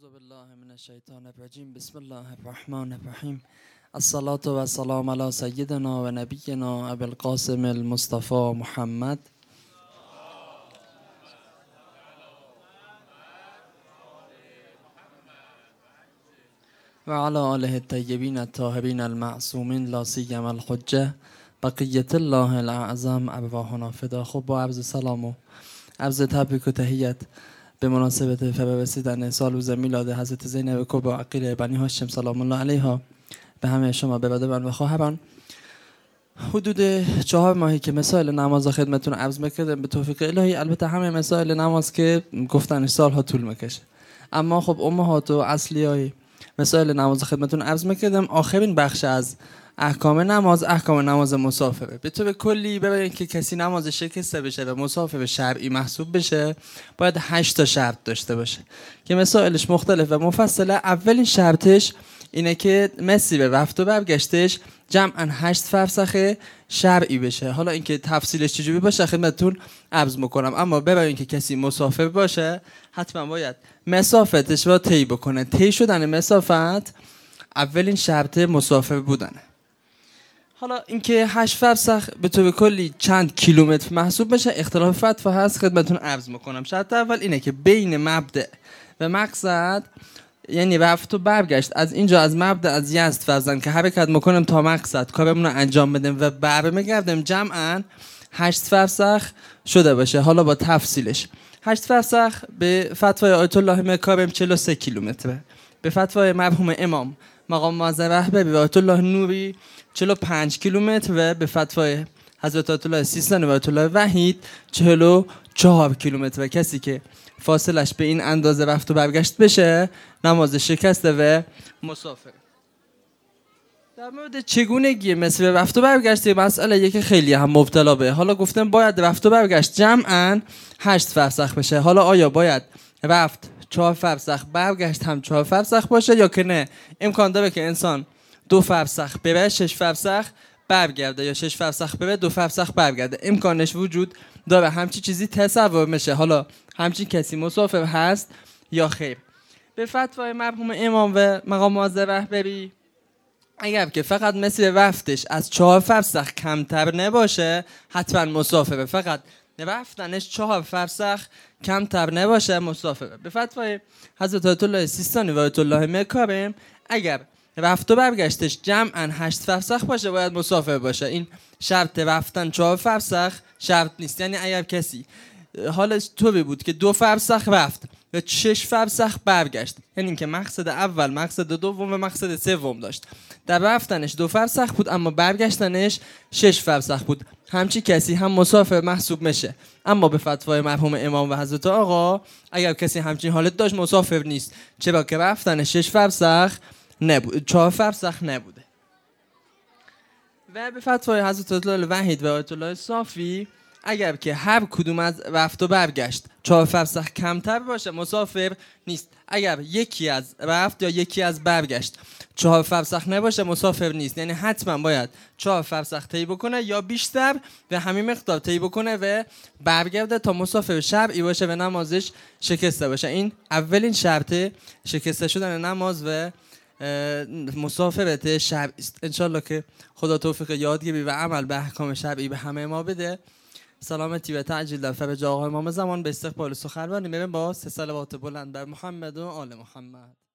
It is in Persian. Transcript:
اعوذ بالله من الشیطان الرجیم. بسم الله الرحمن الرحیم. الصلاة و السلام علی سیدنا و نبینا ابی القاسم المصطفى محمد و علی آله الطیبین الطاهرین المعصومین لا سیما الحجه بقیة الله الاعظم ارواحنا فدا. خب با عرض سلام و عرض تبریک و تحیت به مناسبت فرارسیدن سال روز میلاد حضرت زینب کبری عقیله بنی هاشم سلام الله علیها به همه شما برادران و خواهران، حدود 4 ماهی که مسائل نماز خدمتتون عرض می‌کردم به توفیق الهی. البته همه مسائل نماز که گفتنش سالها طول میکشه، اما خب امهات و اصلیای مسائل نماز خدمتتون عرض می‌کردم. آخرین بخش از احکام نماز مسافره. به طور کلی برای اینکه کسی نماز شکسته بشه و مسافر شرعی محسوب بشه باید 8 تا شرط داشته باشه که مسائلش مختلف و مفصله. اولین شرطش اینه که مسیر رفت و برگشتش جمعاً 8 فرسخ شرعی بشه. حالا اینکه تفصیلش چجوری باشه خدمتتون عرض میکنم، اما برای اینکه کسی مسافر باشه حتما باید مسافتش رو طی بکنه. طی شدن مسافت اولین شرط مسافر بودنه. حالا اینکه 8 فرسخ به طور کلی چند کیلومتر محسوب بشه اختلاف فتوا هست، خدمتتون عرض میکنم. شرط اول اینه که بین مبدأ و مقصد، یعنی رفت و برگشت از اینجا از مبدأ از یزد فرضاً که حرکت میکنیم تا مقصد کارمون رو انجام بدیم و برمیگردیم جمعاً 8 فرسخ شده باشه. حالا با تفصیلش 8 فرسخ به فتوای آیت الله مکارم 43 کیلومتره، به فتوای مرحوم امام مقام معظم رهبری و آیت الله نوری 45 کیلومتر و به فتوای حضرت آیت الله سیستانی و آیت الله وحید 44 کیلومتر. و کسی که فاصلش به این اندازه رفت و برگشت بشه نماز شکسته و مسافر. در مورد چگونگی مسیر رفت و برگشت مسئله یکی خیلی هم مبتلا به. حالا گفتم باید رفت و برگشت جمعاً 8 فرسخ بشه. حالا آیا باید رفت 4 فرسخ برگشت هم 4 فرسخ باشه یا که نه امکان داره که انسان 2 فرسخ بره 6 فرسخ برگرده یا 6 فرسخ بره 2 فرسخ برگرده؟ امکانش وجود داره. همچی چیزی تصور میشه. حالا همچین کسی مسافر هست یا خیر؟ به فتوای مرحوم امام و مقام معظم رهبری اگر که فقط مسیر رفتش از 4 فرسخ کمتر نباشه حتما مسافره. فقط رفتنش 4 فرسخ کمتر نباشه مسافره. به فتوای حضرت آیت الله سیستانی و آیت الله مکارم اگر رفت و برگشتش جمعاً 8 فرسخ باشه باید مسافر باشه. این شرط رفتن 4 فرسخ شرط نیست. یعنی اگر کسی حالش طوری بود که 2 فرسخ رفت و 6 فرسخ برگشت، یعنی اینکه مقصد اول مقصد دوم و مقصد سوم داشت، در رفتنش 2 فرسخ بود اما برگشتنش 6 فرسخ بود، همچی کسی هم مسافر محسوب میشه. اما به فتوای مرحوم امام و حضرت آقا اگر کسی همچین حالت داشت مسافر نیست، چرا که رفتنش 6 فرسخ نبود، 4 فرسخ نبوده. و به فتوای حضرت آیت الله وحید و آیت الله صافی اگر که هر کدوم از رفت و برگشت 4 فرسخ کمتر باشه مسافر نیست. اگر یکی از رفت یا یکی از برگشت 4 فرسخ نباشه مسافر نیست. یعنی حتما باید 4 فرسخ طی بکنه یا بیشتر و همین مقدار طی بکنه و برگرده تا مسافر شرعی باشه و نمازش شکسته باشه. این اولین شرط شکسته شدن نماز و مسافرت شرعی است. انشالله که خدا توفیق یادگیری و عمل به احکام شرعی به همه ما بده. سلامتی و تعجیل در فرج آقا امام زمان. به استقبال سخنرانی میریم با 3 صلوات بلند بر محمد و آل محمد.